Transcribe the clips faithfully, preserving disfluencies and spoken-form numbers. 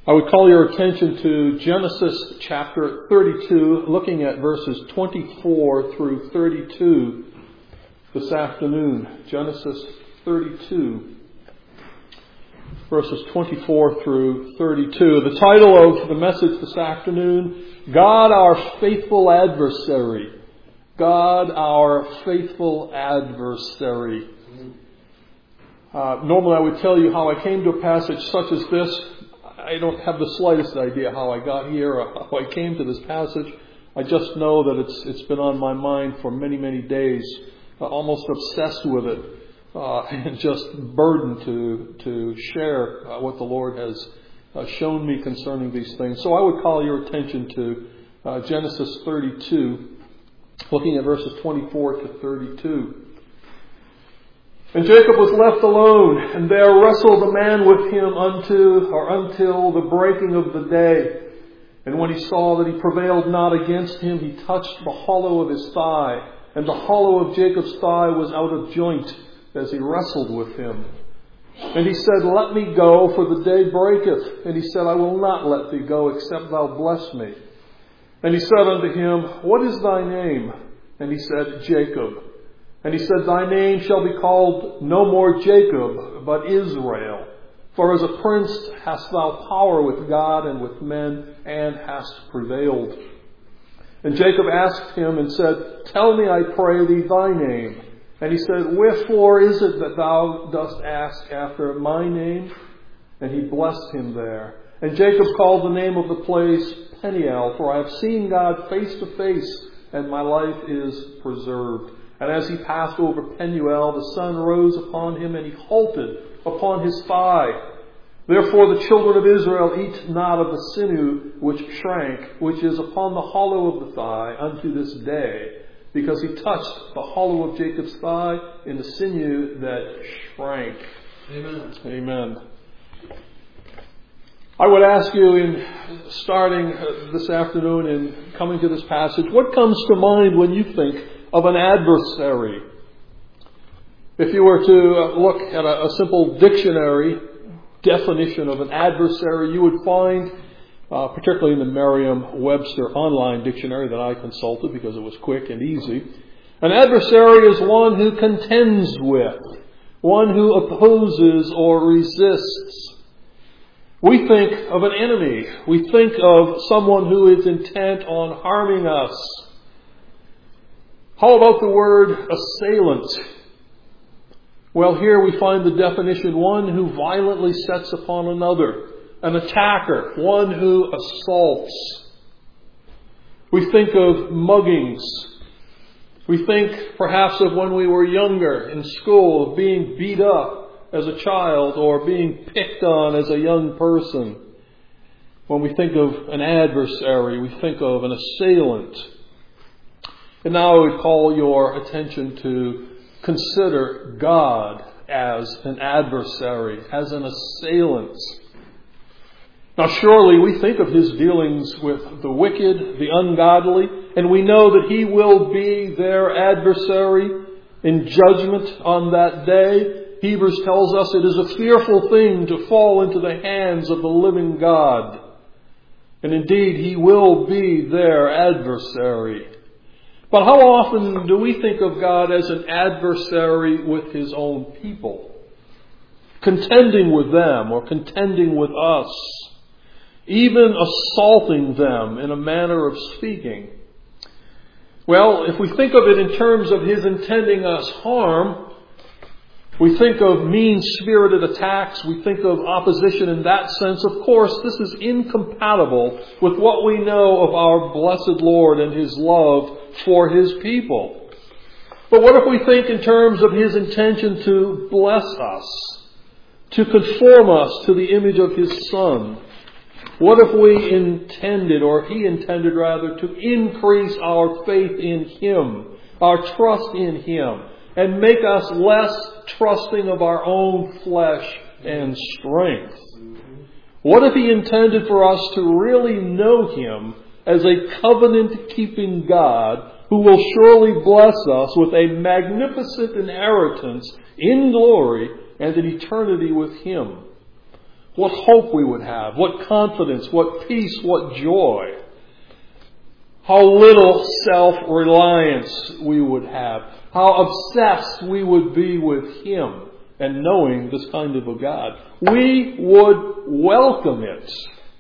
I would call your attention to Genesis chapter thirty-two, looking at verses twenty-four through thirty-two this afternoon. Genesis thirty-two, verses twenty-four through thirty-two. The title of the message this afternoon, God our faithful adversary. God our faithful adversary. Uh, normally I would tell you how I came to a passage such as this. I don't have the slightest idea how I got here or how I came to this passage. I just know that it's it's been on my mind for many, many days, uh, almost obsessed with it, uh, and just burdened to to share uh, what the Lord has uh, shown me concerning these things. So I would call your attention to uh, Genesis thirty-two, looking at verses twenty-four to thirty-two. And Jacob was left alone, and there wrestled a man with him unto or until the breaking of the day. And when he saw that he prevailed not against him, he touched the hollow of his thigh, and the hollow of Jacob's thigh was out of joint as he wrestled with him. And he said, Let me go, for the day breaketh. And he said, I will not let thee go, except thou bless me. And he said unto him, What is thy name? And he said, Jacob. And he said, Thy name shall be called no more Jacob, but Israel. For as a prince hast thou power with God and with men, and hast prevailed. And Jacob asked him and said, Tell me, I pray thee, thy name. And he said, Wherefore is it that thou dost ask after my name? And he blessed him there. And Jacob called the name of the place Peniel, for I have seen God face to face, and my life is preserved. And as he passed over Penuel, the sun rose upon him, and he halted upon his thigh. Therefore the children of Israel eat not of the sinew which shrank, which is upon the hollow of the thigh, unto this day, because he touched the hollow of Jacob's thigh in the sinew that shrank. Amen. Amen. I would ask you, in starting this afternoon and coming to this passage, what comes to mind when you think of an adversary? If you were to look at a, a simple dictionary definition of an adversary, you would find, uh, particularly in the Merriam-Webster online dictionary that I consulted because it was quick and easy, an adversary is one who contends with, one who opposes or resists. We think of an enemy. We think of someone who is intent on harming us. How about the word assailant? Well, here we find the definition, one who violently sets upon another, an attacker, one who assaults. We think of muggings. We think perhaps of when we were younger in school, of being beat up as a child or being picked on as a young person. When we think of an adversary, we think of an assailant. And now I would call your attention to consider God as an adversary, as an assailant. Now surely we think of His dealings with the wicked, the ungodly, and we know that He will be their adversary in judgment on that day. Hebrews tells us it is a fearful thing to fall into the hands of the living God. And indeed, He will be their adversary. But how often do we think of God as an adversary with His own people? Contending with them or contending with us. Even assaulting them in a manner of speaking. Well, if we think of it in terms of His intending us harm, we think of mean-spirited attacks. We think of opposition in that sense. Of course, this is incompatible with what we know of our blessed Lord and His love for His people. But what if we think in terms of His intention to bless us, to conform us to the image of His Son? What if we intended, or He intended rather, to increase our faith in Him, our trust in Him, and make us less trusting of our own flesh and strength? What if He intended for us to really know Him as a covenant-keeping God who will surely bless us with a magnificent inheritance in glory and an eternity with Him? what hope we would have, what confidence, what peace, what joy. How little self-reliance we would have. How obsessed we would be with Him and knowing this kind of a God. We would welcome it.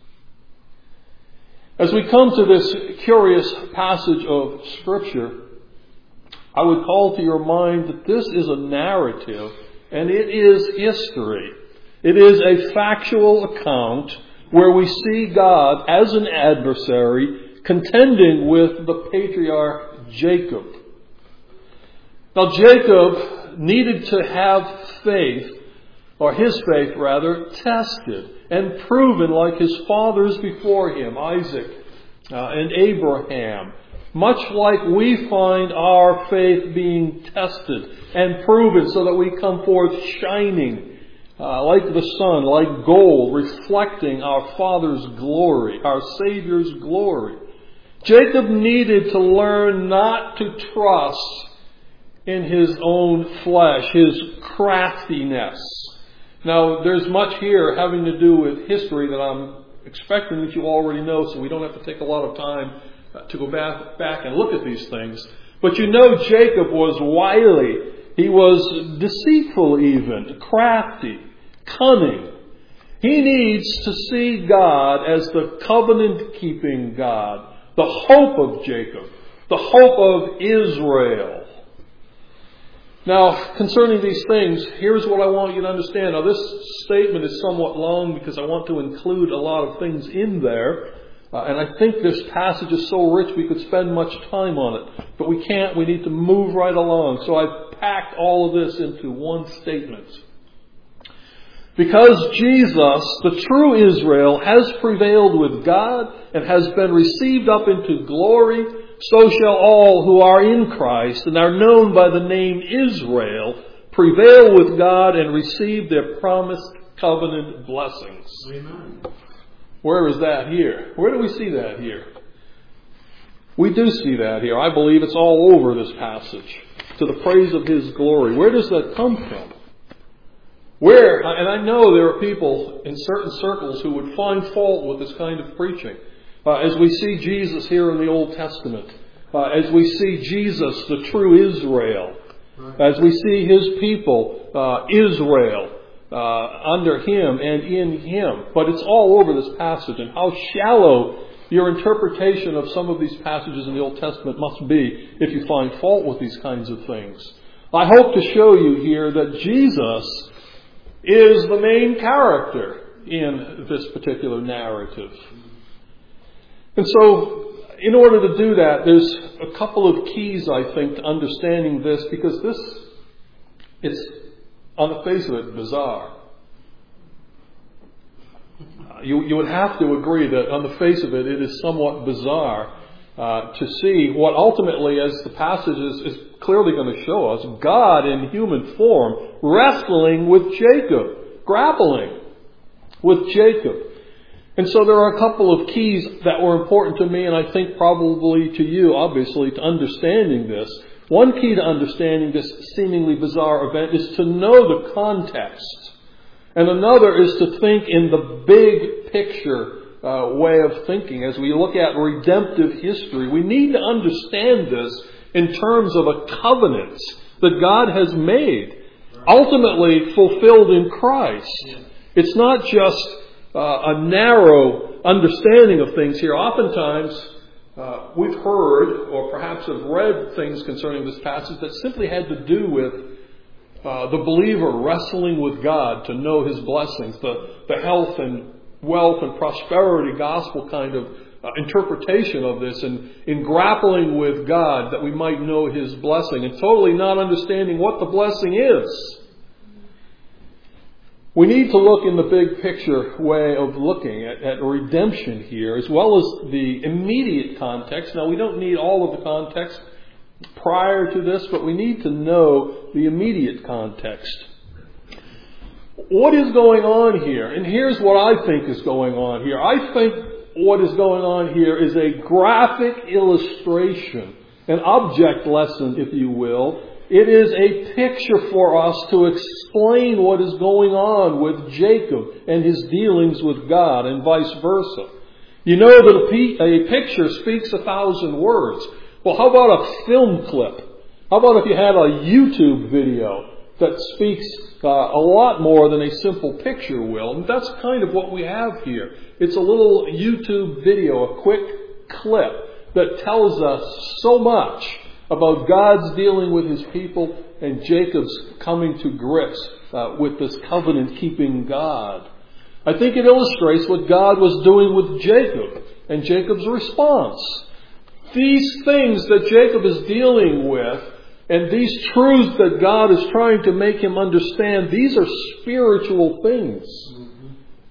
As we come to this curious passage of Scripture, I would call to your mind that this is a narrative and it is history. It is a factual account where we see God as an adversary contending with the patriarch Jacob. Now Jacob needed to have faith, or his faith rather, tested and proven like his fathers before him, Isaac uh, and Abraham. Much like we find our faith being tested and proven so that we come forth shining uh, like the sun, like gold, reflecting our Father's glory, our Savior's glory. Jacob needed to learn not to trust in his own flesh, his craftiness. Now, there's much here having to do with history that I'm expecting that you already know, so we don't have to take a lot of time to go back, back and look at these things. But you know Jacob was wily. He was deceitful even, crafty, cunning. He needs to see God as the covenant-keeping God, the hope of Jacob, the hope of Israel. Now, concerning these things, here's what I want you to understand. Now, this statement is somewhat long because I want to include a lot of things in there. Uh, and I think this passage is so rich we could spend much time on it. But we can't. We need to move right along. So I've packed all of this into one statement. Because Jesus, the true Israel, has prevailed with God and has been received up into glory, so shall all who are in Christ and are known by the name Israel prevail with God and receive their promised covenant blessings. Amen. Where is that here? Where do we see that here? We do see that here. I believe it's all over this passage. To the praise of His glory. Where does that come from? Where, and I know there are people in certain circles who would find fault with this kind of preaching. Uh, as we see Jesus here in the Old Testament. Uh, as we see Jesus, the true Israel. As we see His people, uh, Israel, uh, under Him and in Him. But it's all over this passage. And how shallow your interpretation of some of these passages in the Old Testament must be if you find fault with these kinds of things. I hope to show you here that Jesus is the main character in this particular narrative. And so, in order to do that, there's a couple of keys, I think, to understanding this, because this, it's, on the face of it, bizarre. You, you would have to agree that on the face of it, it is somewhat bizarre uh, to see what ultimately, as the passage is, is clearly going to show us, God in human form wrestling with Jacob, grappling with Jacob. And so there are a couple of keys that were important to me, and I think probably to you, obviously, to understanding this. One key to understanding this seemingly bizarre event is to know the context. And another is to think in the big picture uh, way of thinking. As we look at redemptive history, we need to understand this in terms of a covenant that God has made, ultimately fulfilled in Christ. It's not just uh, a narrow understanding of things here. Oftentimes, uh, we've heard or perhaps have read things concerning this passage that simply had to do with uh, the believer wrestling with God to know His blessings, the, the health and wealth and prosperity gospel kind of uh, interpretation of this, and in grappling with God that we might know His blessing, and totally not understanding what the blessing is. We need to look in the big picture way of looking at, at redemption here, as well as the immediate context. Now, we don't need all of the context prior to this, but we need to know the immediate context. What is going on here? And here's what I think is going on here. I think what is going on here is a graphic illustration, an object lesson, if you will, It is a picture for us to explain what is going on with Jacob and his dealings with God and vice versa. You know that a picture speaks a thousand words. Well, how about a film clip? How about if you had a YouTube video that speaks uh, a lot more than a simple picture will? And that's kind of what we have here. It's a little YouTube video, a quick clip that tells us so much about God's dealing with His people and Jacob's coming to grips uh, with this covenant-keeping God. I think it illustrates what God was doing with Jacob and Jacob's response. These things that Jacob is dealing with and these truths that God is trying to make him understand, these are spiritual things. Mm-hmm.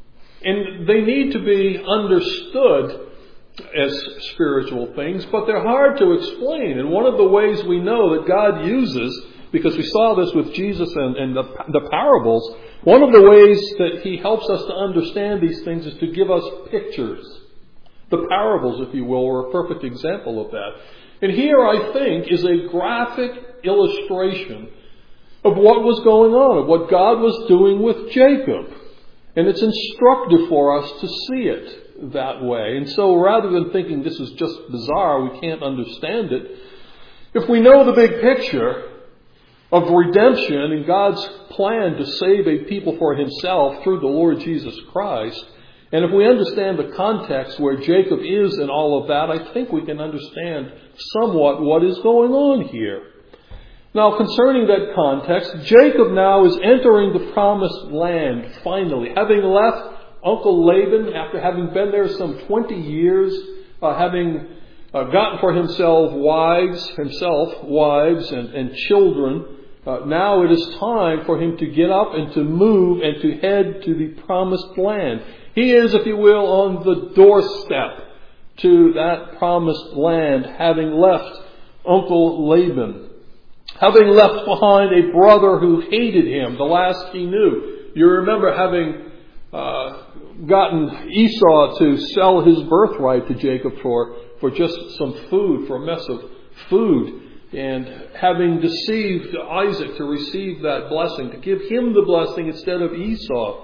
And they need to be understood as spiritual things, but they're hard to explain. And one of the ways we know that God uses, because we saw this with Jesus and, and the, the parables, one of the ways that He helps us to understand these things is to give us pictures. The parables, if you will, are a perfect example of that. And here, I think, is a graphic illustration of what was going on, of what God was doing with Jacob. And it's instructive for us to see it that way. And so rather than thinking this is just bizarre, we can't understand it, if we know the big picture of redemption and God's plan to save a people for Himself through the Lord Jesus Christ, and if we understand the context where Jacob is in all of that, I think we can understand somewhat what is going on here. Now, concerning that context, Jacob now is entering the promised land, finally. Having left Uncle Laban, after having been there some twenty years, uh, having uh, gotten for himself wives, himself, wives and, and children, uh, now it is time for him to get up and to move and to head to the promised land. He is, if you will, on the doorstep to that promised land, having left Uncle Laban. Having left behind a brother who hated him, the last he knew. You remember having uh, gotten Esau to sell his birthright to Jacob for, for just some food, for a mess of food. And having deceived Isaac to receive that blessing, to give him the blessing instead of Esau.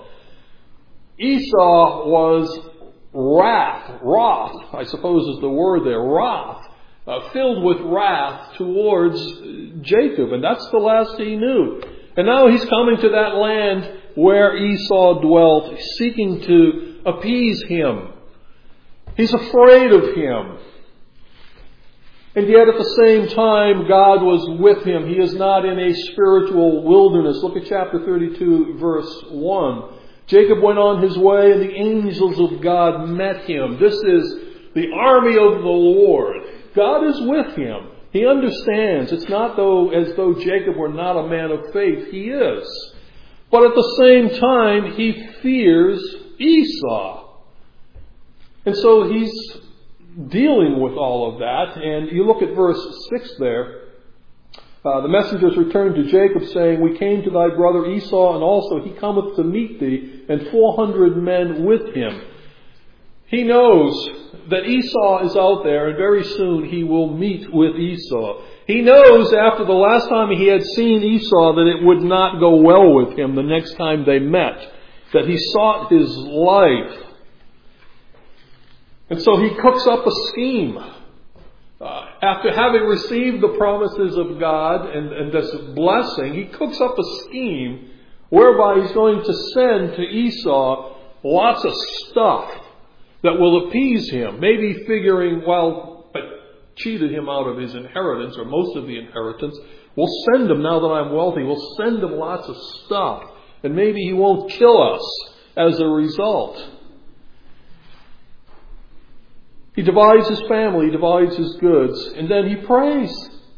Esau was wrath, wrath, I suppose is the word there, wrath. Uh, filled with wrath towards Jacob. And that's the last he knew. And now he's coming to that land where Esau dwelt, seeking to appease him. He's afraid of him. And yet at the same time, God was with him. He is not in a spiritual wilderness. Look at chapter thirty-two, verse one. Jacob went on his way, and the angels of God met him. This is the army of the Lord. God is with him. He understands. It's not though as though Jacob were not a man of faith. He is. But at the same time, he fears Esau. And so he's dealing with all of that. And you look at verse six there. Uh, the messengers returned to Jacob, saying, We came to thy brother Esau, and also he cometh to meet thee, and four hundred men with him. He knows that Esau is out there, and very soon he will meet with Esau. He knows after the last time he had seen Esau that it would not go well with him the next time they met, that he sought his life. And so he cooks up a scheme. Uh, after having received the promises of God and, and this blessing, he cooks up a scheme whereby he's going to send to Esau lots of stuff that will appease him. Maybe figuring, well, I cheated him out of his inheritance, or most of the inheritance. We'll send him, now that I'm wealthy, we'll send him lots of stuff. And maybe he won't kill us as a result. He divides his family, he divides his goods, and then he prays.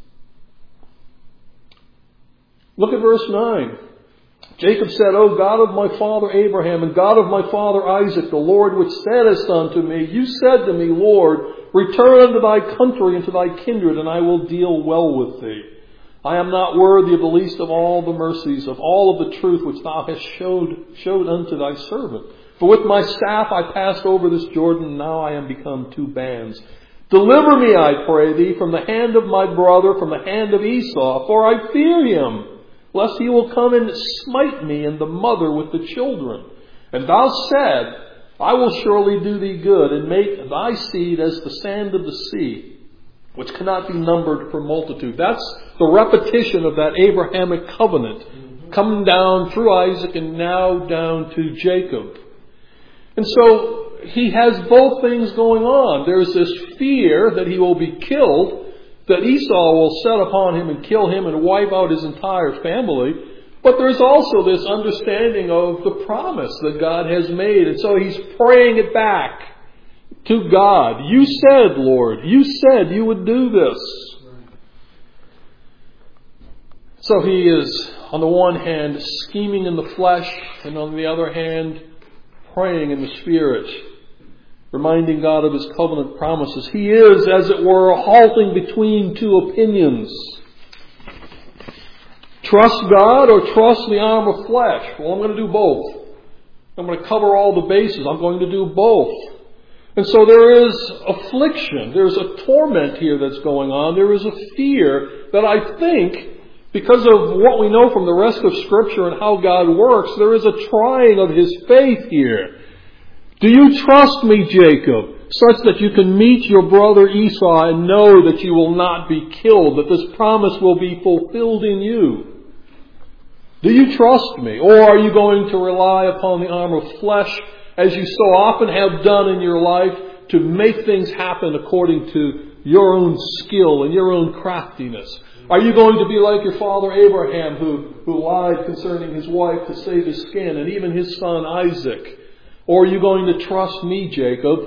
Look at verse nine. Jacob said, O God of my father Abraham and God of my father Isaac, the Lord which saidest unto me, You said to me, Lord, return unto thy country and to thy kindred, and I will deal well with thee. I am not worthy of the least of all the mercies, of all of the truth which thou hast showed, showed unto thy servant. For with my staff I passed over this Jordan, and now I am become two bands. Deliver me, I pray thee, from the hand of my brother, from the hand of Esau, for I fear him, lest he will come and smite me and the mother with the children. And thou said, I will surely do thee good, and make thy seed as the sand of the sea, which cannot be numbered for multitude. That's the repetition of that Abrahamic covenant, mm-hmm. coming down through Isaac and now down to Jacob. And so he has both things going on. There's this fear that he will be killed, that Esau will set upon him and kill him and wipe out his entire family. But there's also this understanding of the promise that God has made. And so he's praying it back to God. You said, Lord, you said you would do this. So he is, on the one hand, scheming in the flesh, and on the other hand, praying in the Spirit, reminding God of His covenant promises. He is, as it were, halting between two opinions. Trust God or trust the arm of flesh? Well, I'm going to do both. I'm going to cover all the bases. I'm going to do both. And so there is affliction. There's a torment here that's going on. There is a fear that I think, because of what we know from the rest of Scripture and how God works, there is a trying of his faith here. Do you trust me, Jacob, such that you can meet your brother Esau and know that you will not be killed, that this promise will be fulfilled in you? Do you trust me? Or are you going to rely upon the arm of flesh, as you so often have done in your life, to make things happen according to your own skill and your own craftiness? Are you going to be like your father Abraham, who, who lied concerning his wife to save his skin, and even his son Isaac? Or are you going to trust me, Jacob?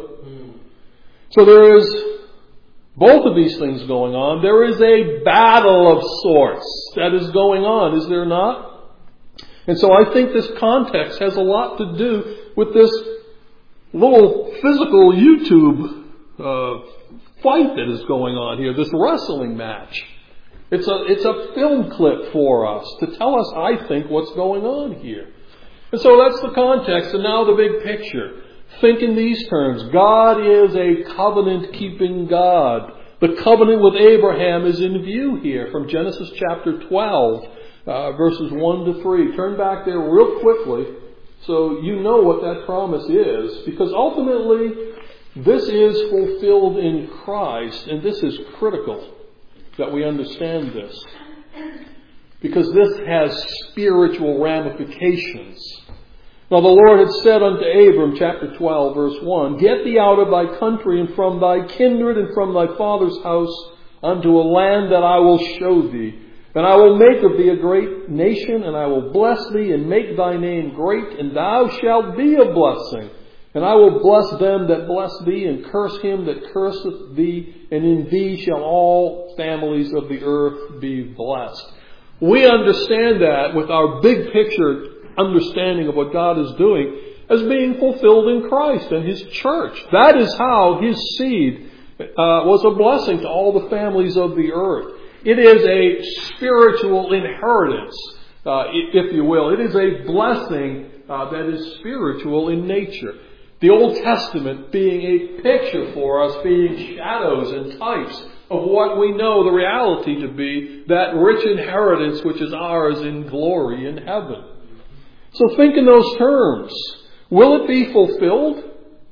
So there is both of these things going on. There is a battle of sorts that is going on, is there not? And so I think this context has a lot to do with this little physical YouTube uh, fight that is going on here, this wrestling match. It's a, it's a film clip for us to tell us, I think, what's going on here. And so that's the context. And now the big picture. Think in these terms. God is a covenant-keeping God. The covenant with Abraham is in view here from Genesis chapter twelve, uh, verses one to three. Turn back there real quickly so you know what that promise is. Because ultimately, this is fulfilled in Christ. And this is critical that we understand this. Because this has spiritual ramifications. Now the Lord had said unto Abram, chapter twelve, verse one, Get thee out of thy country and from thy kindred and from thy father's house unto a land that I will show thee. And I will make of thee a great nation, and I will bless thee and make thy name great, and thou shalt be a blessing. And I will bless them that bless thee, and curse him that curseth thee, and in thee shall all families of the earth be blessed. We understand that with our big picture understanding of what God is doing as being fulfilled in Christ and His church. That is how His seed uh, was a blessing to all the families of the earth. It is a spiritual inheritance, uh, if you will. It is a blessing uh, that is spiritual in nature. The Old Testament being a picture for us, being shadows and types of what we know the reality to be, that rich inheritance which is ours in glory in heaven. So think in those terms. Will it be fulfilled?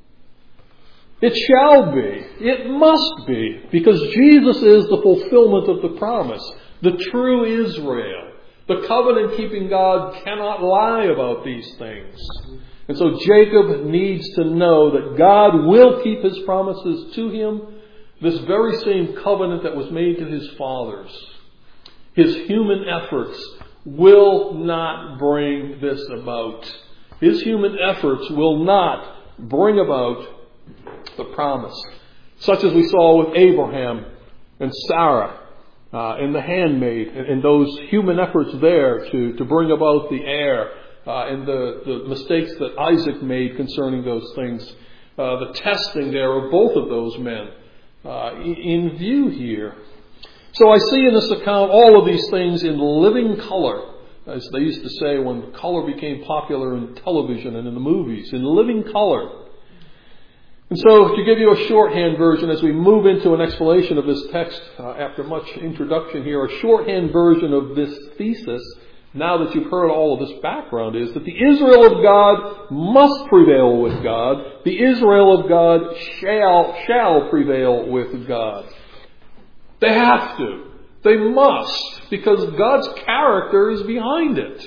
It shall be. It must be. Because Jesus is the fulfillment of the promise. The true Israel. The covenant-keeping God cannot lie about these things. And so Jacob needs to know that God will keep His promises to him. This very same covenant that was made to his fathers. His human efforts will not bring this about. His human efforts will not bring about the promise. Such as we saw with Abraham and Sarah uh, and the handmaid, and, and those human efforts there to, to bring about the heir, uh, and the, the mistakes that Isaac made concerning those things. Uh, the testing there of both of those men uh, in view here. So I see in this account all of these things in living color, as they used to say when color became popular in television and in the movies, in living color. And so, to give you a shorthand version, as we move into an explanation of this text, uh, after much introduction here, a shorthand version of this thesis, now that you've heard all of this background, is that the Israel of God must prevail with God. The Israel of God shall, shall prevail with God. They have to. They must, because God's character is behind it.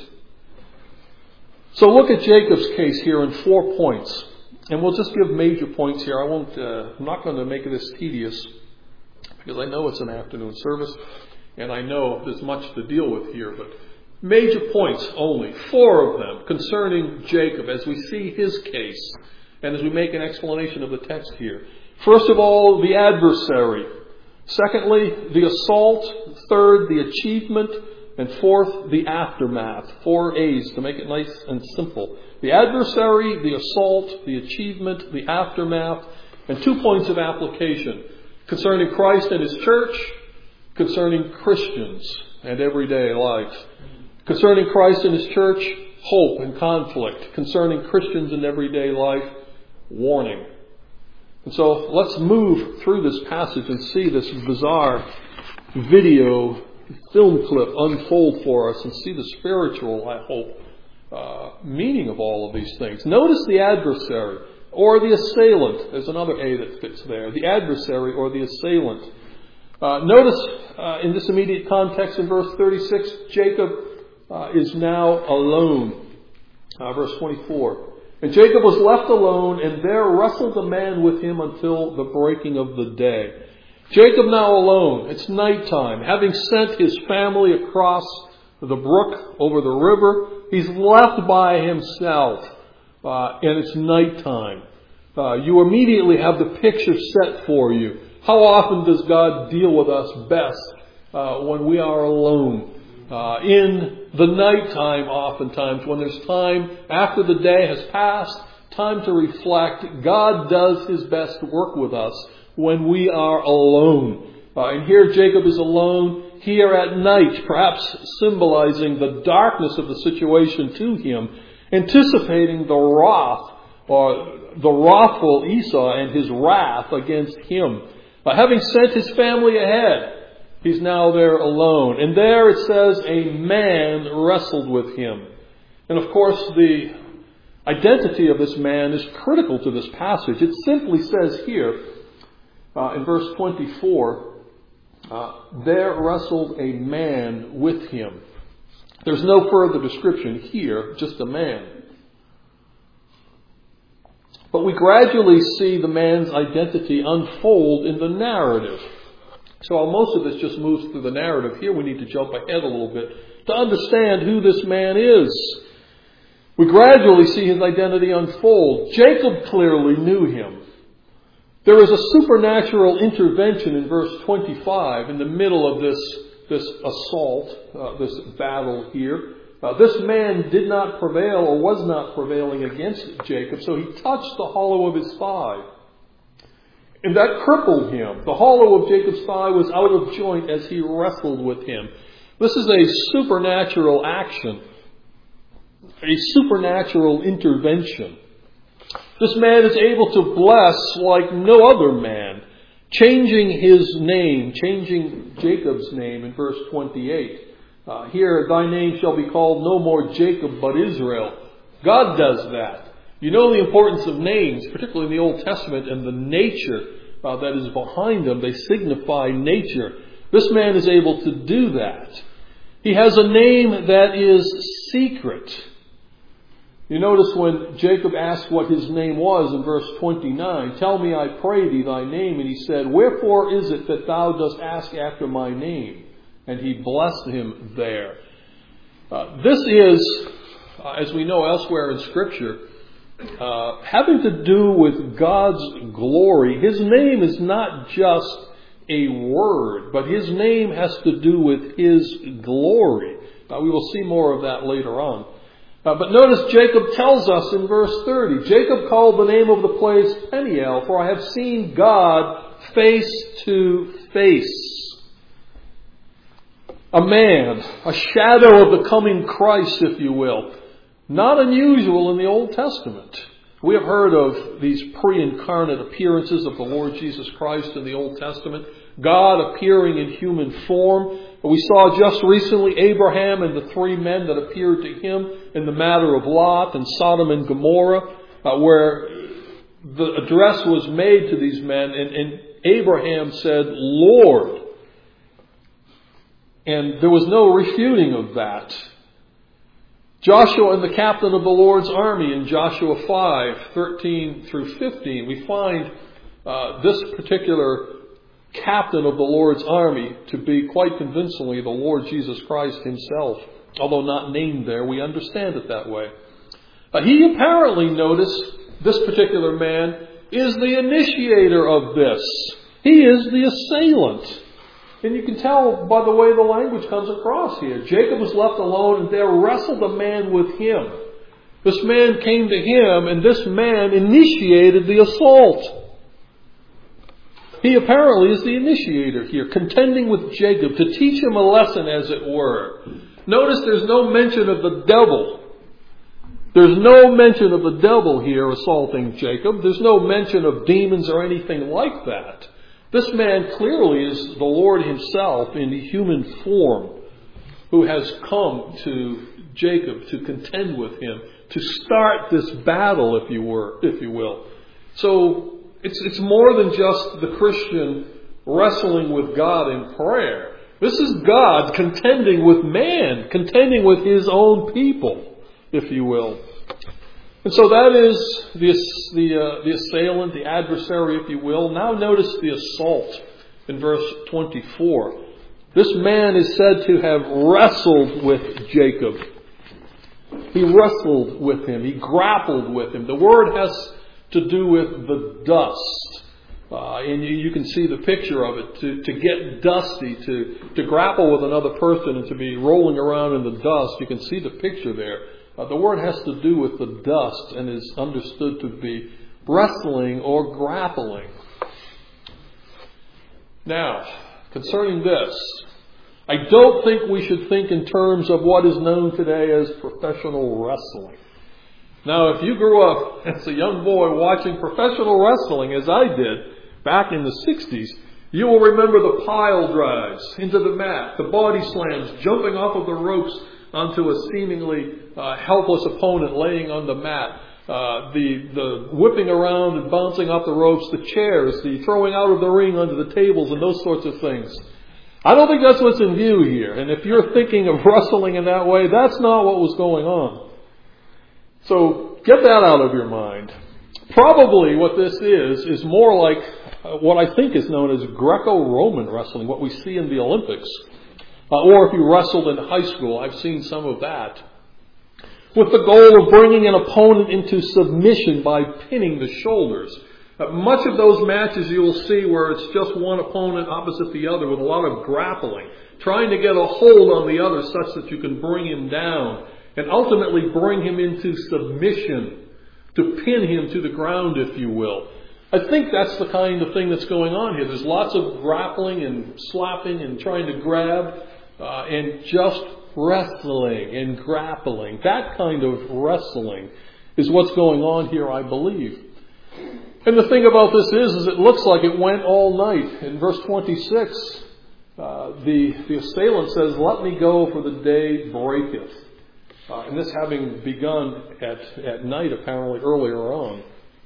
So look at Jacob's case here in four points. And we'll just give major points here. I won't, uh, I'm not going to make this tedious, because I know it's an afternoon service, and I know there's much to deal with here, but major points only, four of them, concerning Jacob as we see his case, and as we make an explanation of the text here. First of all, the adversary. Secondly, the assault. Third, the achievement. And fourth, the aftermath. Four A's to make it nice and simple. The adversary, the assault, the achievement, the aftermath, and two points of application concerning Christ and His church, concerning Christians and everyday life. Concerning Christ and His church, hope and conflict. Concerning Christians and everyday life, warning. And so let's move through this passage and see this bizarre video film clip unfold for us and see the spiritual, I hope, uh, meaning of all of these things. Notice the adversary or the assailant. There's another A that fits there. The adversary or the assailant. Uh, notice uh, in this immediate context in verse thirty-six, Jacob uh, is now alone. Uh, verse twenty-four. And Jacob was left alone, and there wrestled a man with him until the breaking of the day. Jacob now alone. It's nighttime. Having sent his family across the brook over the river, he's left by himself, uh, and it's nighttime. Uh, you immediately have the picture set for you. How often does God deal with us best uh, when we are alone? Uh, in the nighttime, oftentimes, when there's time after the day has passed, time to reflect, God does His best to work with us when we are alone. Uh, and here Jacob is alone, here at night, perhaps symbolizing the darkness of the situation to him, anticipating the wrath, or the wrathful Esau and his wrath against him. Uh, having sent his family ahead, he's now there alone. And there it says, a man wrestled with him. And of course, the identity of this man is critical to this passage. It simply says here, uh, in verse twenty-four, uh, there wrestled a man with him. There's no further description here, just a man. But we gradually see the man's identity unfold in the narrative. So while most of this just moves through the narrative, here we need to jump ahead a little bit to understand who this man is. We gradually see his identity unfold. Jacob clearly knew him. There is a supernatural intervention in verse twenty-five in the middle of this, this assault, uh, this battle here. Uh, this man did not prevail or was not prevailing against Jacob, so he touched the hollow of his thigh. And that crippled him. The hollow of Jacob's thigh was out of joint as he wrestled with him. This is a supernatural action, a supernatural intervention. This man is able to bless like no other man, changing his name, changing Jacob's name in verse twenty-eight. Uh, here, thy name shall be called no more Jacob but Israel. God does that. You know the importance of names, particularly in the Old Testament, and the nature uh, that is behind them. They signify nature. This man is able to do that. He has a name that is secret. You notice when Jacob asked what his name was in verse twenty-nine, tell me, I pray thee, thy name. And he said, wherefore is it that thou dost ask after my name? And he blessed him there. Uh, this is, uh, as we know elsewhere in Scripture, uh, having to do with God's glory. His name is not just a word, but his name has to do with his glory. Uh, we will see more of that later on. Uh, but notice Jacob tells us in verse thirty, Jacob called the name of the place Peniel, for I have seen God face to face. A man, a shadow of the coming Christ, if you will. Not unusual in the Old Testament. We have heard of these pre-incarnate appearances of the Lord Jesus Christ in the Old Testament. God appearing in human form. We saw just recently Abraham and the three men that appeared to him in the matter of Lot and Sodom and Gomorrah, uh, where the address was made to these men, and, and Abraham said, Lord. And there was no refuting of that. Joshua and the captain of the Lord's army in Joshua five, thirteen through fifteen, we find uh, this particular captain of the Lord's army to be quite convincingly the Lord Jesus Christ himself. Although not named there, we understand it that way. Uh, he apparently, notice, this particular man is the initiator of this. He is the assailant. And you can tell by the way the language comes across here. Jacob was left alone, and there wrestled a man with him. This man came to him, and this man initiated the assault. He apparently is the initiator here, contending with Jacob to teach him a lesson, as it were. Notice there's no mention of the devil. There's no mention of the devil here assaulting Jacob. There's no mention of demons or anything like that. This man clearly is the Lord himself in human form, who has come to Jacob to contend with him, to start this battle, if you were, if you will. So it's it's more than just the Christian wrestling with God in prayer. This is God contending with man, contending with his own people, if you will. And so that is the the, uh, the assailant, the adversary, if you will. Now notice the assault in verse twenty-four. This man is said to have wrestled with Jacob. He wrestled with him. He grappled with him. The word has to do with the dust. Uh, and you, you can see the picture of it. To, to get dusty, to, to grapple with another person and to be rolling around in the dust. You can see the picture there. Uh, the word has to do with the dust and is understood to be wrestling or grappling. Now, concerning this, I don't think we should think in terms of what is known today as professional wrestling. Now, if you grew up as a young boy watching professional wrestling, as I did back in the sixties, you will remember the pile drives into the mat, the body slams, jumping off of the ropes onto a seemingly uh, helpless opponent laying on the mat, uh, the the whipping around and bouncing off the ropes, the chairs, the throwing out of the ring onto the tables, and those sorts of things. I don't think that's what's in view here. And if you're thinking of wrestling in that way, that's not what was going on. So get that out of your mind. Probably what this is, is more like what I think is known as Greco-Roman wrestling, what we see in the Olympics. Uh, or if you wrestled in high school, I've seen some of that. With the goal of bringing an opponent into submission by pinning the shoulders. Uh, much of those matches you will see where it's just one opponent opposite the other with a lot of grappling. Trying to get a hold on the other such that you can bring him down. And ultimately bring him into submission. To pin him to the ground, if you will. I think that's the kind of thing that's going on here. There's lots of grappling and slapping and trying to grab. Uh, and just wrestling and grappling. That kind of wrestling is what's going on here, I believe. And the thing about this is, is it looks like it went all night. In verse twenty-six, uh, the, the assailant says, "Let me go, for the day breaketh." Uh, and this having begun at, at night, apparently earlier on.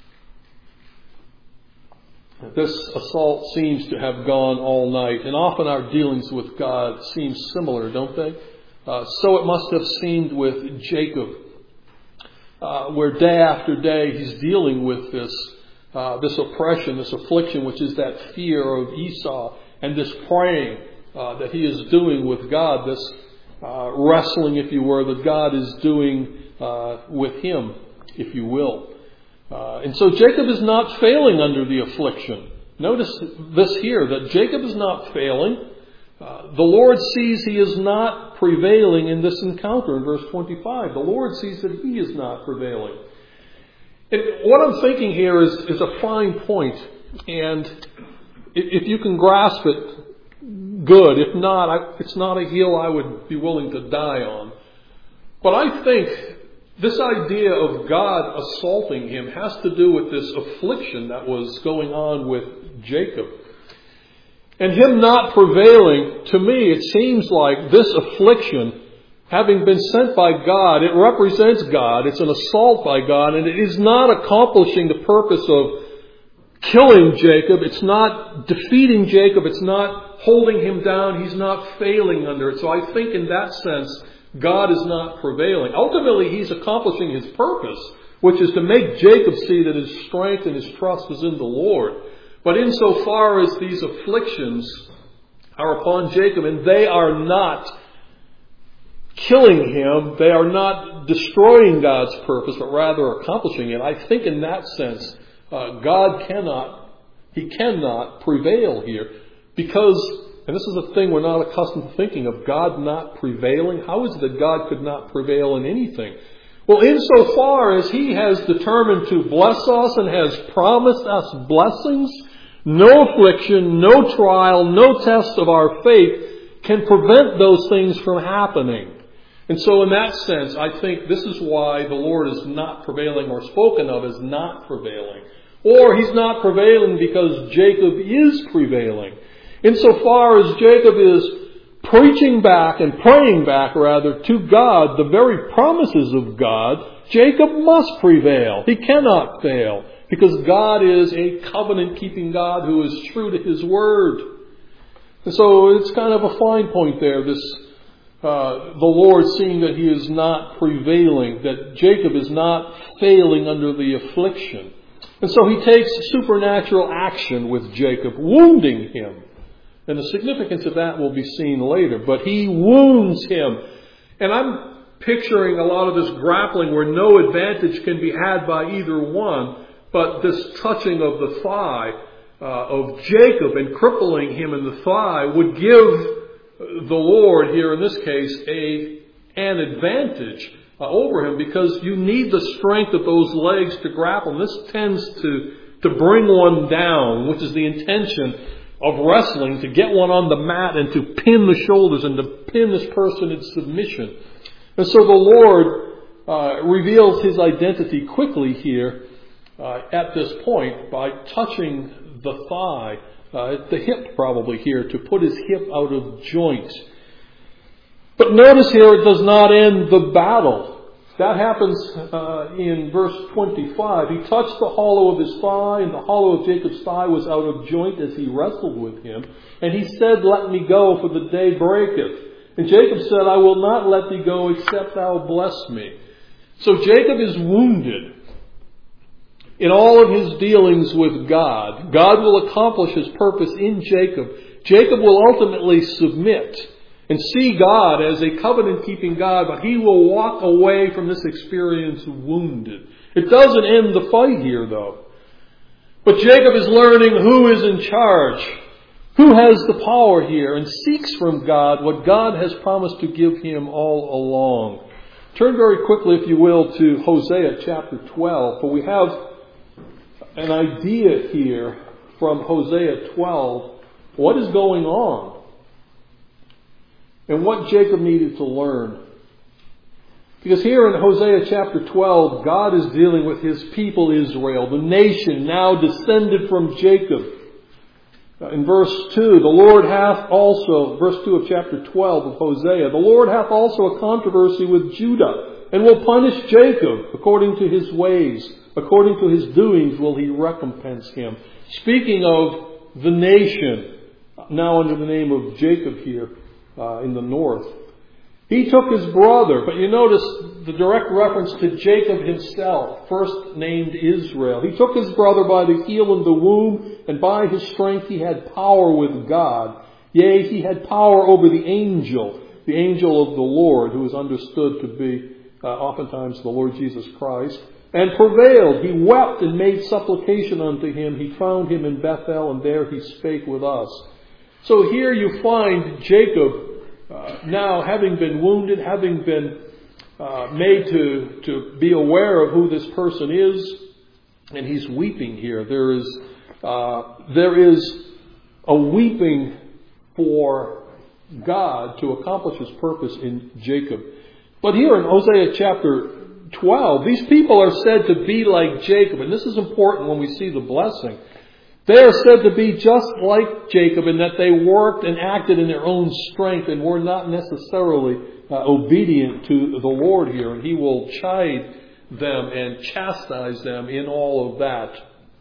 This assault seems to have gone all night, and often our dealings with God seem similar, don't they? Uh, so it must have seemed with Jacob, uh, where day after day he's dealing with this uh, this oppression, this affliction, which is that fear of Esau, and this praying uh, that he is doing with God, this uh, wrestling, if you were, that God is doing uh, with him, if you will. Uh, and so Jacob is not failing under the affliction. Notice this here, that Jacob is not failing. Uh, the Lord sees he is not prevailing in this encounter in verse twenty-five. The Lord sees that he is not prevailing. And what I'm thinking here is, is a fine point. And if you can grasp it, good. If not, I, it's not a hill I would be willing to die on. But I think This idea of God assaulting him has to do with this affliction that was going on with Jacob. And him not prevailing, to me, it seems like this affliction, having been sent by God, it represents God. It's an assault by God, and it is not accomplishing the purpose of killing Jacob. It's not defeating Jacob. It's not holding him down. He's not failing under it. So I think in that sense, God is not prevailing. Ultimately, he's accomplishing his purpose, which is to make Jacob see that his strength and his trust is in the Lord. But insofar as these afflictions are upon Jacob, and they are not killing him, they are not destroying God's purpose, but rather accomplishing it, I think in that sense, uh, God cannot, he cannot prevail here. Because, and this is a thing we're not accustomed to thinking of, God not prevailing. How is it that God could not prevail in anything? Well, insofar as he has determined to bless us and has promised us blessings, no affliction, no trial, no test of our faith can prevent those things from happening. And so in that sense, I think this is why the Lord is not prevailing, or spoken of as not prevailing. Or he's not prevailing because Jacob is prevailing. Insofar as Jacob is preaching back and praying back, rather, to God, the very promises of God, Jacob must prevail. He cannot fail, because God is a covenant-keeping God who is true to his word. And so it's kind of a fine point there, this uh, the Lord seeing that he is not prevailing, that Jacob is not failing under the affliction. And so he takes supernatural action with Jacob, wounding him. And the significance of that will be seen later. But he wounds him. And I'm picturing a lot of this grappling where no advantage can be had by either one, but this touching of the thigh uh, of Jacob and crippling him in the thigh would give the Lord here in this case a an advantage uh, over him, because you need the strength of those legs to grapple. And this tends to, to bring one down, which is the intention of wrestling, to get one on the mat and to pin the shoulders and to pin this person in submission. And so the Lord uh, reveals his identity quickly here uh, at this point by touching the thigh, uh, the hip probably here, to put his hip out of joint. But notice here it does not end the battle. That happens uh, in verse twenty-five. He touched the hollow of his thigh, and the hollow of Jacob's thigh was out of joint as he wrestled with him. And he said, "Let me go, for the day breaketh." And Jacob said, "I will not let thee go, except thou bless me." So Jacob is wounded in all of his dealings with God. God will accomplish his purpose in Jacob. Jacob will ultimately submit and see God as a covenant-keeping God, but he will walk away from this experience wounded. It doesn't end the fight here, though. But Jacob is learning who is in charge, who has the power here, and seeks from God what God has promised to give him all along. Turn very quickly, if you will, to Hosea chapter twelve, for we have an idea here from Hosea twelve, what is going on and what Jacob needed to learn. Because here in Hosea chapter twelve, God is dealing with his people Israel, the nation now descended from Jacob. In verse two, the Lord hath also, verse two of chapter twelve of Hosea, the Lord hath also a controversy with Judah, and will punish Jacob according to his ways. According to his doings will he recompense him. Speaking of the nation, now under the name of Jacob here uh, in the north. He took his brother, but you notice the direct reference to Jacob himself, first named Israel. He took his brother by the heel and the womb, and by his strength he had power with God. Yea, he had power over the angel, the angel of the Lord, who is understood to be uh, oftentimes the Lord Jesus Christ, and prevailed. He wept and made supplication unto him. He found him in Bethel, and there he spake with us. So here you find Jacob Uh, now, having been wounded, having been uh, made to, to be aware of who this person is, and he's weeping here. There is uh, there is a weeping for God to accomplish his purpose in Jacob. But here in Hosea chapter twelve, these people are said to be like Jacob. And this is important when we see the blessing. They are said to be just like Jacob in that they worked and acted in their own strength and were not necessarily uh, obedient to the Lord here. And He will chide them and chastise them in all of that.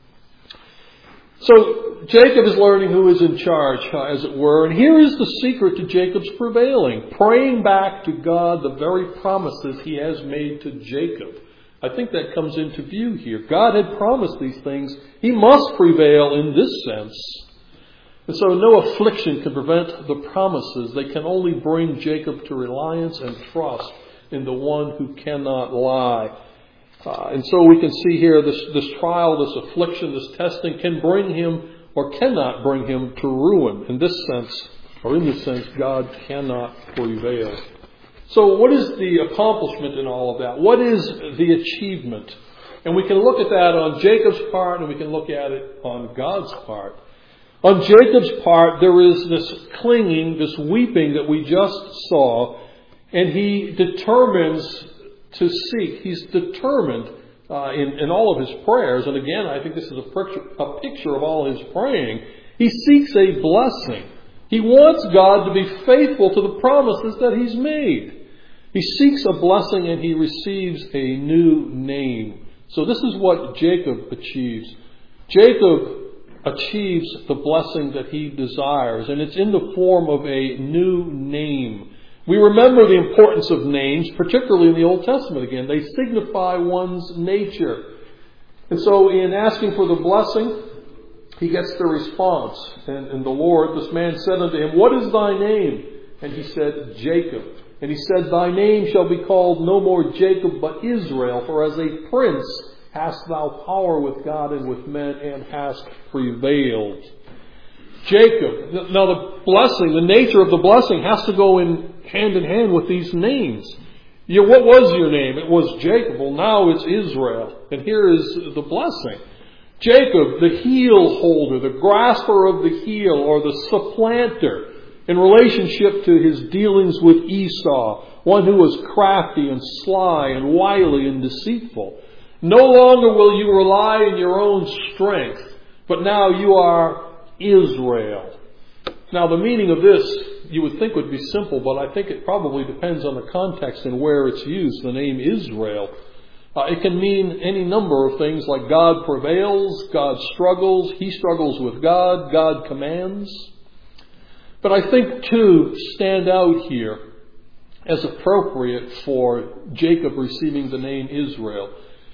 So Jacob is learning who is in charge, uh, as it were. And here is the secret to Jacob's prevailing. Praying back to God the very promises He has made to Jacob. I think that comes into view here. God had promised these things. He must prevail in this sense. And so no affliction can prevent the promises. They can only bring Jacob to reliance and trust in the one who cannot lie. Uh, and so we can see here this, this trial, this affliction, this testing can bring him or cannot bring him to ruin. In this sense, or in this sense, God cannot prevail. So what is the accomplishment in all of that? What is the achievement? And we can look at that on Jacob's part and we can look at it on God's part. On Jacob's part, there is this clinging, this weeping that we just saw, and he determines to seek. He's determined uh, in, in all of his prayers, and again, I think this is a picture, a picture of all his praying. He seeks a blessing. He wants God to be faithful to the promises that He's made. He seeks a blessing and he receives a new name. So this is what Jacob achieves. Jacob achieves the blessing that he desires, and it's in the form of a new name. We remember the importance of names, particularly in the Old Testament again. They signify one's nature. And so in asking for the blessing, he gets the response. And, and the Lord, this man said unto him, What is thy name? And he said, Jacob. And he said, Thy name shall be called no more Jacob, but Israel. For as a prince hast thou power with God and with men, and hast prevailed. Jacob. Now the blessing, the nature of the blessing has to go in hand in hand with these names. You, what was your name? It was Jacob. Well, now it's Israel. And here is the blessing. Jacob, the heel holder, the grasper of the heel, or the supplanter, in relationship to his dealings with Esau, one who was crafty and sly and wily and deceitful. No longer will you rely on your own strength, but now you are Israel. Now the meaning of this you would think would be simple, but I think it probably depends on the context and where it's used, the name Israel. Uh, it can mean any number of things like God prevails, God struggles, He struggles with God, God commands. But I think two stand out here as appropriate for Jacob receiving the name Israel.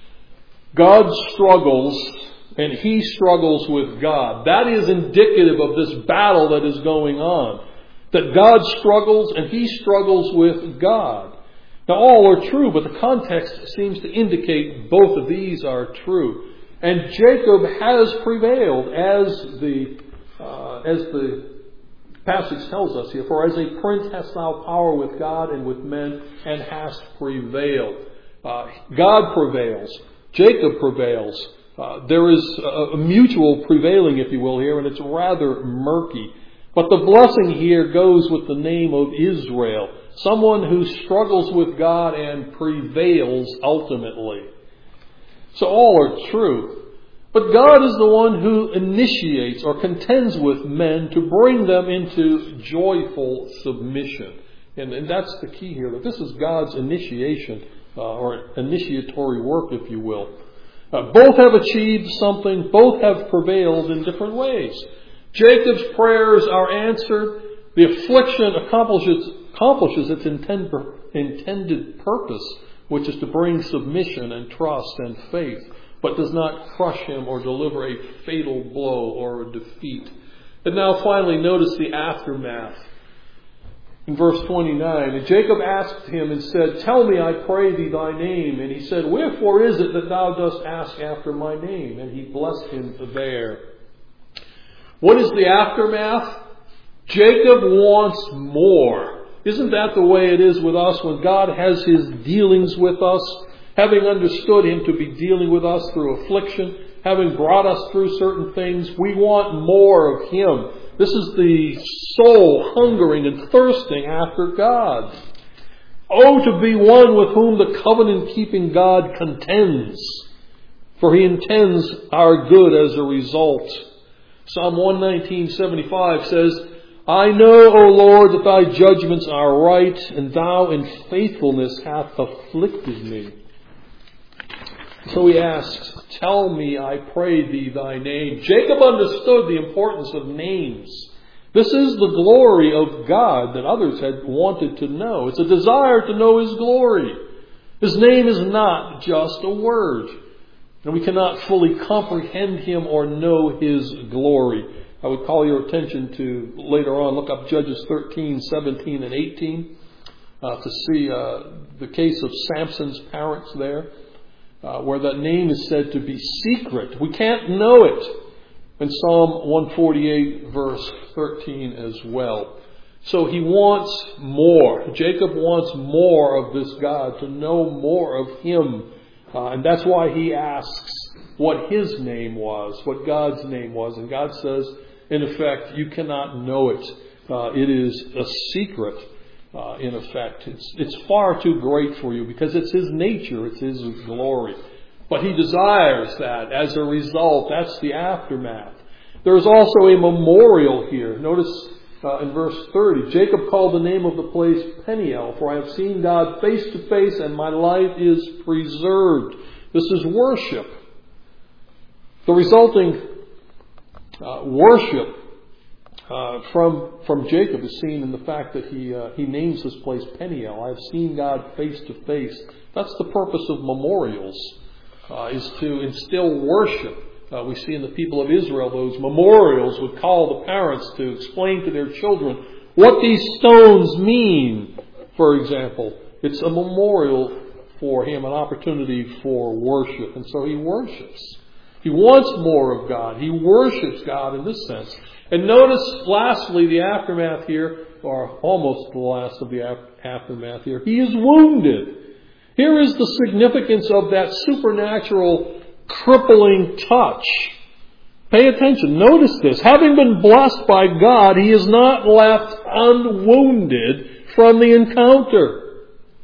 God struggles and he struggles with God. That is indicative of this battle that is going on. That God struggles and he struggles with God. Now all are true, but the context seems to indicate both of these are true. And Jacob has prevailed, as the uh, as the passage tells us here. For as a prince hast thou power with God and with men, and hast prevailed. Uh, God prevails. Jacob prevails. Uh, there is a, a mutual prevailing, if you will, here, and it's rather murky. But the blessing here goes with the name of Israel. Someone who struggles with God and prevails ultimately. So all are true. But God is the one who initiates or contends with men to bring them into joyful submission. And, and that's the key here, that this is God's initiation, uh, or initiatory work, if you will. Uh, both have achieved something, both have prevailed in different ways. Jacob's prayers are answered. The affliction accomplishes, accomplishes its intend, intended purpose, which is to bring submission and trust and faith, but does not crush him or deliver a fatal blow or a defeat. And now finally notice the aftermath. In verse twenty-nine, and Jacob asked him and said, Tell me, I pray thee, thy name. And he said, Wherefore is it that thou dost ask after my name? And he blessed him there. What is the aftermath? Jacob wants more. Isn't that the way it is with us when God has His dealings with us? Having understood Him to be dealing with us through affliction, having brought us through certain things, we want more of Him. This is the soul hungering and thirsting after God. Oh, to be one with whom the covenant-keeping God contends, for He intends our good as a result. Psalm one nineteen seventy-five says, I know, O Lord, that Thy judgments are right, and Thou in faithfulness hast afflicted me. So he asks, tell me, I pray Thee, Thy name. Jacob understood the importance of names. This is the glory of God that others had wanted to know. It's a desire to know His glory. His name is not just a word. And we cannot fully comprehend Him or know His glory. I would call your attention to, later on, look up Judges thirteen, seventeen, and eighteen uh, to see uh, the case of Samson's parents there, uh, where that name is said to be secret. We can't know it. In Psalm one forty-eight, verse thirteen as well. So he wants more. Jacob wants more of this God, to know more of Him. Uh, and that's why he asks what His name was, what God's name was. And God says, in effect, you cannot know it. Uh, it is a secret, uh, in effect. It's, it's far too great for you because it's His nature, it's His glory. But He desires that. As a result, that's the aftermath. There is also a memorial here. Notice uh, in verse thirty, Jacob called the name of the place Peniel, for I have seen God face to face and my life is preserved. This is worship. The resulting uh, worship uh, from from Jacob is seen in the fact that he uh, he names this place Peniel. I have seen God face to face. That's the purpose of memorials, uh, is to instill worship. Uh, we see in the people of Israel, those memorials would call the parents to explain to their children what these stones mean, for example. It's a memorial for him, an opportunity for worship. And so he worships. He wants more of God. He worships God in this sense. And notice, lastly, the aftermath here, or almost the last of the aftermath here. He is wounded. Here is the significance of that supernatural crippling touch. Pay attention. Notice this. Having been blessed by God, he is not left unwounded from the encounter.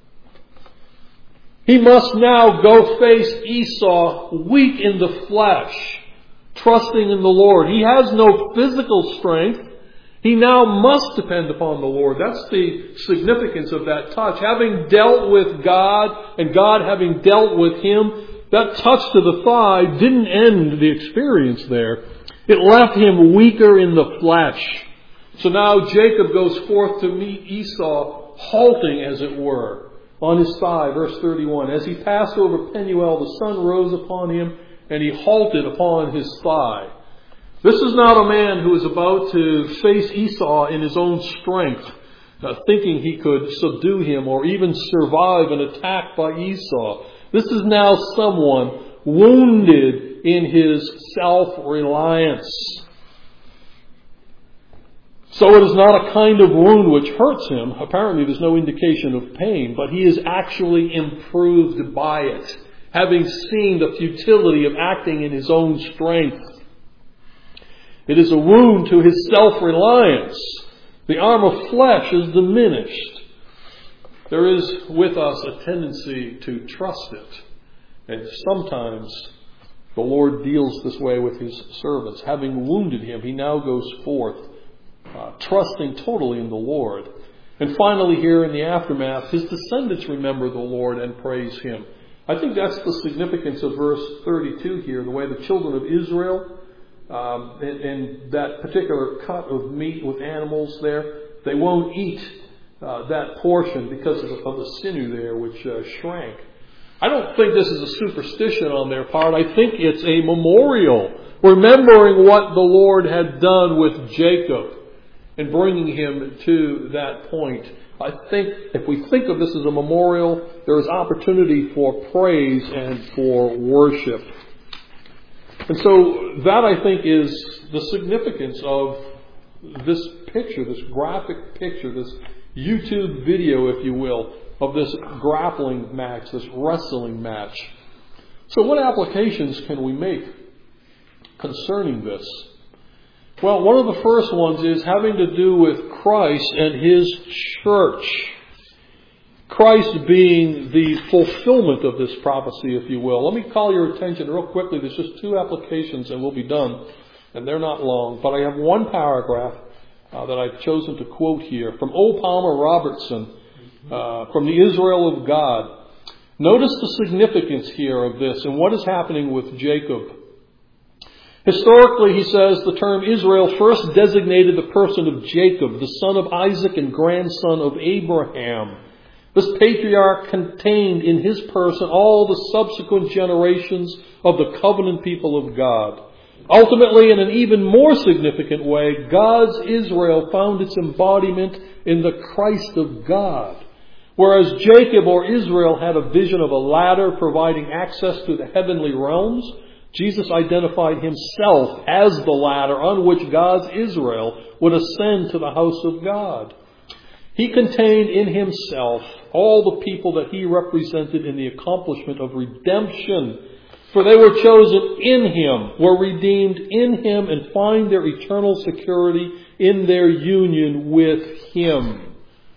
He must now go face Esau weak in the flesh, trusting in the Lord. He has no physical strength. He now must depend upon the Lord. That's the significance of that touch. Having dealt with God and God having dealt with him, that touch to the thigh didn't end the experience there. It left him weaker in the flesh. So now Jacob goes forth to meet Esau, halting as it were, on his thigh. Verse thirty-one. As he passed over Penuel, the sun rose upon him, and he halted upon his thigh. This is not a man who is about to face Esau in his own strength, uh, thinking he could subdue him or even survive an attack by Esau. This is now someone wounded in his self-reliance. So it is not a kind of wound which hurts him. Apparently there's no indication of pain, but he is actually improved by it, having seen the futility of acting in his own strength. It is a wound to his self-reliance. The arm of flesh is diminished. There is with us a tendency to trust it. And sometimes the Lord deals this way with His servants. Having wounded him, He now goes forth, uh, trusting totally in the Lord. And finally here in the aftermath, his descendants remember the Lord and praise Him. I think that's the significance of verse thirty-two here, the way the children of Israel, um, and, and that particular cut of meat with animals there, they won't eat Uh, that portion because of the, of the sinew there which uh, shrank. I don't think this is a superstition on their part. I think it's a memorial, remembering what the Lord had done with Jacob and bringing him to that point. I think if we think of this as a memorial, there is opportunity for praise and for worship. And so that, I think, is the significance of this picture, this graphic picture, this YouTube video, if you will, of this grappling match, this wrestling match. So what applications can we make concerning this? Well, one of the first ones is having to do with Christ and His church. Christ being the fulfillment of this prophecy, if you will. Let me call your attention real quickly. There's just two applications and we'll be done. And they're not long. But I have one paragraph uh, that I've chosen to quote here from O. Palmer Robertson uh, from the Israel of God. Notice the significance here of this and what is happening with Jacob. Historically, he says, the term Israel first designated the person of Jacob, the son of Isaac and grandson of Abraham. This patriarch contained in his person all the subsequent generations of the covenant people of God. Ultimately, in an even more significant way, God's Israel found its embodiment in the Christ of God. Whereas Jacob or Israel had a vision of a ladder providing access to the heavenly realms, Jesus identified himself as the ladder on which God's Israel would ascend to the house of God. He contained in himself all the people that he represented in the accomplishment of redemption. For they were chosen in him, were redeemed in him, and find their eternal security in their union with him.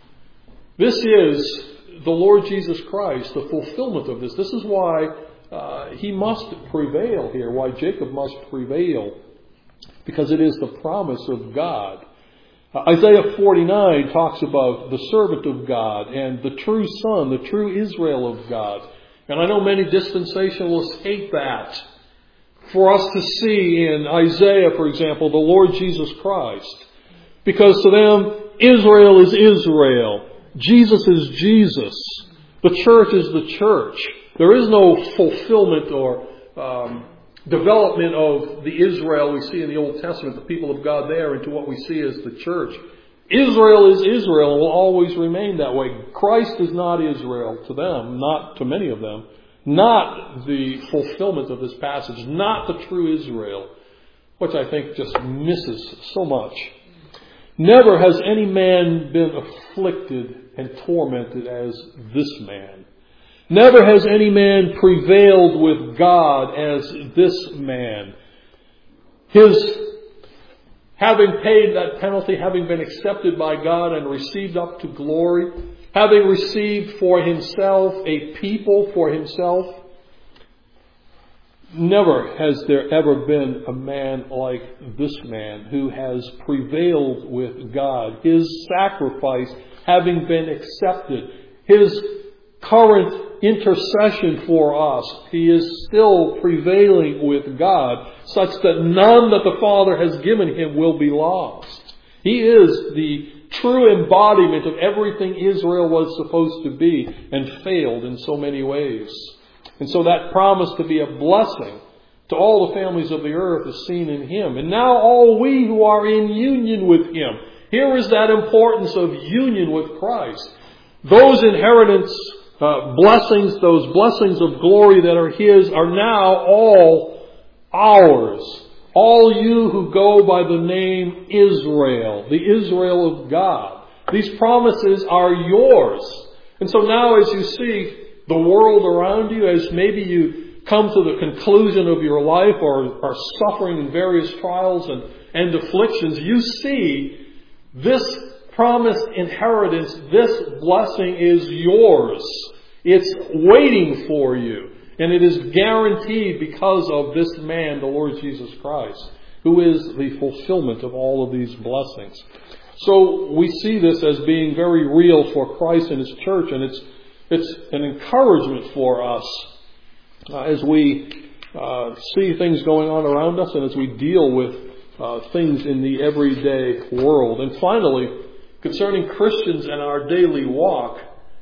This is the Lord Jesus Christ, the fulfillment of this. This is why uh, he must prevail here, why Jacob must prevail, because it is the promise of God. Uh, Isaiah forty-nine talks about the servant of God and the true son, the true Israel of God. And I know many dispensationalists hate that. For us to see in Isaiah, for example, the Lord Jesus Christ. Because to them, Israel is Israel. Jesus is Jesus. The church is the church. There is no fulfillment or um, development of the Israel we see in the Old Testament, the people of God there, into what we see as the church. Israel is Israel and will always remain that way. Christ is not Israel to them, not to many of them, not the fulfillment of this passage, not the true Israel, which I think just misses so much. Never has any man been afflicted and tormented as this man. Never has any man prevailed with God as this man. His having paid that penalty, having been accepted by God and received up to glory, having received for himself a people for himself, never has there ever been a man like this man who has prevailed with God. His sacrifice having been accepted, his current intercession for us, he is still prevailing with God, such that none that the Father has given him will be lost. He is the true embodiment of everything Israel was supposed to be and failed in so many ways. And so that promise to be a blessing to all the families of the earth is seen in him. And now all we who are in union with him. Here is that importance of union with Christ. Those inheritance uh, blessings, those blessings of glory that are his, are now all ours. All you who go by the name Israel, the Israel of God. These promises are yours. And so now as you see the world around you, as maybe you come to the conclusion of your life or are suffering in various trials and, and afflictions, you see this promised inheritance, this blessing is yours. It's waiting for you. And it is guaranteed because of this man, the Lord Jesus Christ, who is the fulfillment of all of these blessings. So we see this as being very real for Christ and his church, and it's it's an encouragement for us uh, as we uh, see things going on around us and as we deal with uh, things in the everyday world. And finally, concerning Christians and our daily walk,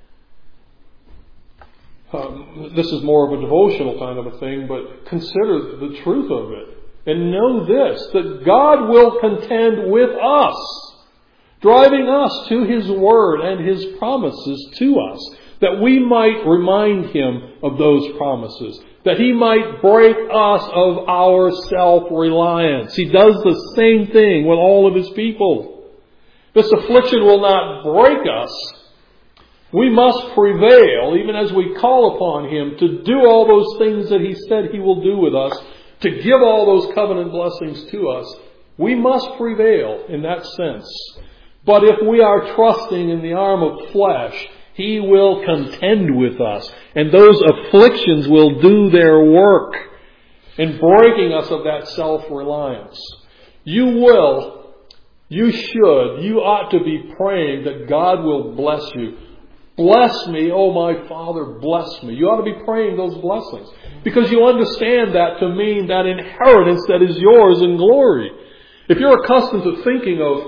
Um, this is more of a devotional kind of a thing, but consider the truth of it. And know this, that God will contend with us, driving us to his word and his promises to us, that we might remind him of those promises, that he might break us of our self-reliance. He does the same thing with all of his people. This affliction will not break us. We must prevail, even as we call upon him to do all those things that he said he will do with us, to give all those covenant blessings to us. We must prevail in that sense. But if we are trusting in the arm of flesh, He will contend with us. And those afflictions will do their work in breaking us of that self-reliance. You will, you should, you ought to be praying that God will bless you. Bless me, oh my Father, bless me. You ought to be praying those blessings. Because you understand that to mean that inheritance that is yours in glory. If you're accustomed to thinking of,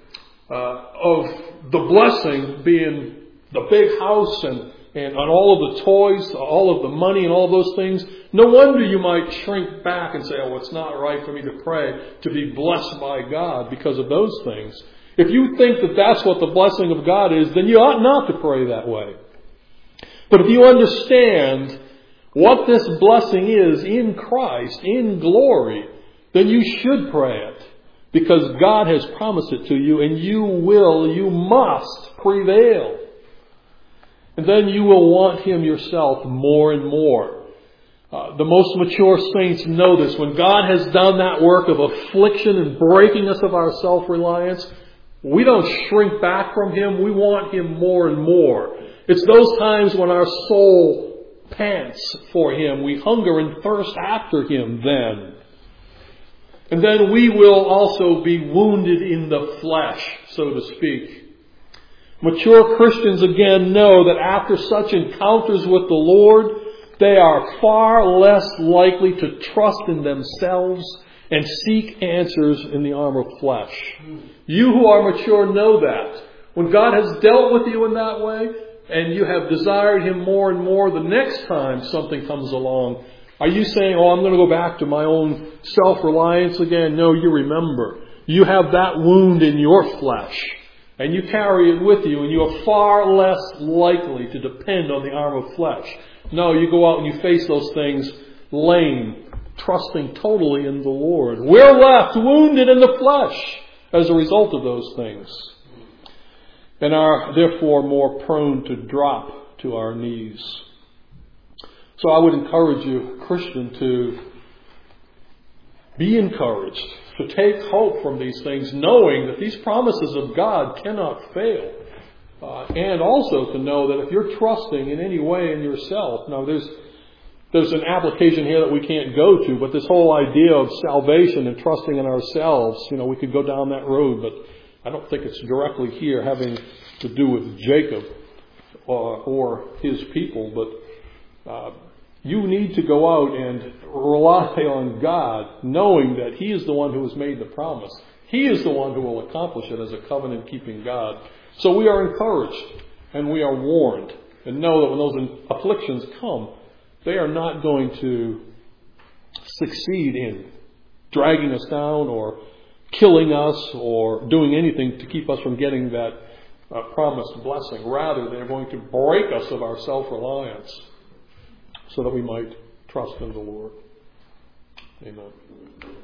uh, of the blessing being the big house and, and, and all of the toys, all of the money and all those things, no wonder you might shrink back and say, oh, it's not right for me to pray to be blessed by God because of those things. If you think that that's what the blessing of God is, then you ought not to pray that way. But if you understand what this blessing is in Christ, in glory, then you should pray it. Because God has promised it to you, and you will, you must prevail. And then you will want Him yourself more and more. Uh, the most mature saints know this. When God has done that work of affliction and breaking us of our self-reliance, we don't shrink back from Him. We want Him more and more. It's those times when our soul pants for Him. We hunger and thirst after Him then. And then we will also be wounded in the flesh, so to speak. Mature Christians again know that after such encounters with the Lord, they are far less likely to trust in themselves and seek answers in the arm of flesh. You who are mature know that. When God has dealt with you in that way, and you have desired Him more and more, the next time something comes along, are you saying, oh, I'm going to go back to my own self-reliance again? No, you remember. You have that wound in your flesh. And you carry it with you. And you are far less likely to depend on the arm of flesh. No, you go out and you face those things lame, trusting totally in the Lord. We're left wounded in the flesh as a result of those things. And are therefore more prone to drop to our knees. So I would encourage you, Christian, to be encouraged, to take hope from these things, knowing that these promises of God cannot fail. Uh, and also to know that if you're trusting in any way in yourself, now there's there's an application here that we can't go to, but this whole idea of salvation and trusting in ourselves, you know, we could go down that road, but I don't think it's directly here having to do with Jacob or, or his people, but uh, you need to go out and rely on God, knowing that He is the one who has made the promise. He is the one who will accomplish it as a covenant-keeping God. So we are encouraged and we are warned, and know that when those afflictions come, they are not going to succeed in dragging us down or killing us or doing anything to keep us from getting that uh, promised blessing. Rather, they're going to break us of our self-reliance, so that we might trust in the Lord. Amen.